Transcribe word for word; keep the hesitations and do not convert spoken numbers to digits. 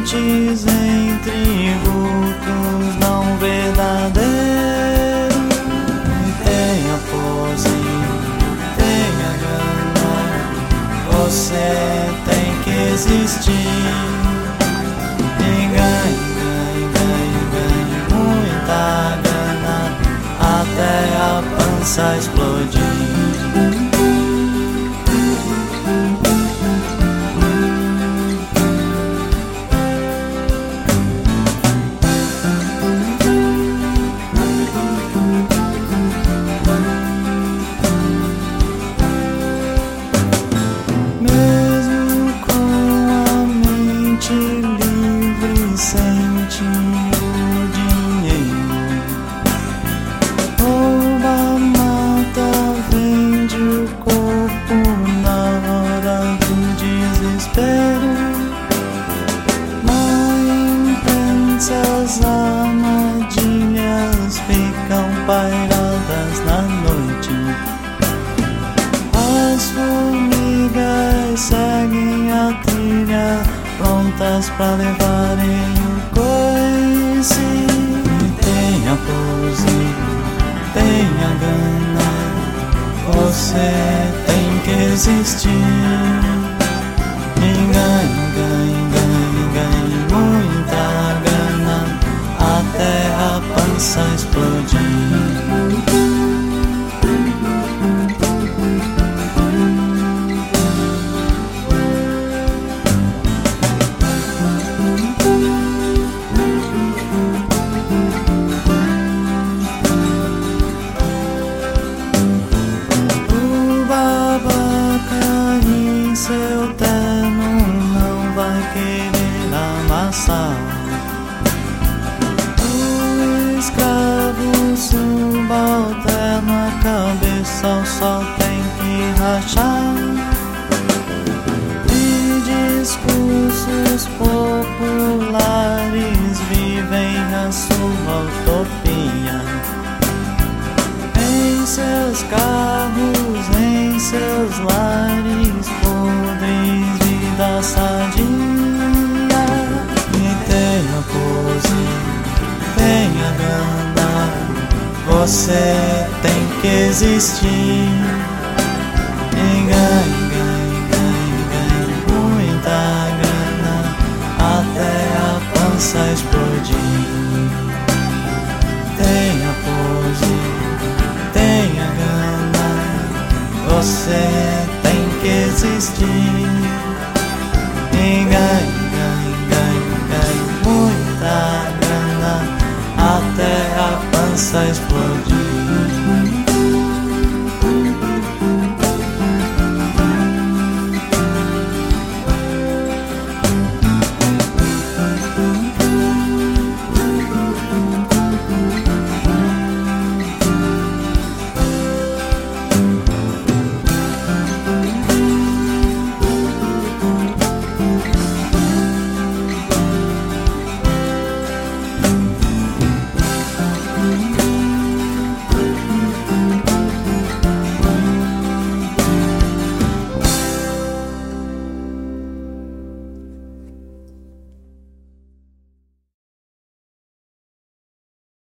sementes em tributos não verdadeiros. Tenha posse, tenha gana, você tem que existir. E ganhe, ganhe, ganhe, ganhe muita gana até a pança explodir. Livre, sente o dinheiro, rouba, mata, vende o corpo na hora do desespero. Na imprensa as armadilhas ficam pairadas na noite. As formigas seguem a trilha, prontas pra levarem o coice. Tenha pose, tenha gana, você tem que existir. E ganhe, ganhe, ganhe, ganhe muita gana até a pança explodir. Seu terno não vai querer amassar. O escravo subalterno, a cabeça só tem que rachar. E discursos populares vivem a sua utopia. Em seus carros, em seus lares, podres, vida sadia. E tenha pose, tenha gana, você tem que existir. E ganhe, ganhe, ganhe, ganhe muita grana até a pança explodir. Tenha pose, tenha gana, você tem que existir. E ganhe, ganhe, ganhe, ganhe muita grana até a pança explodir.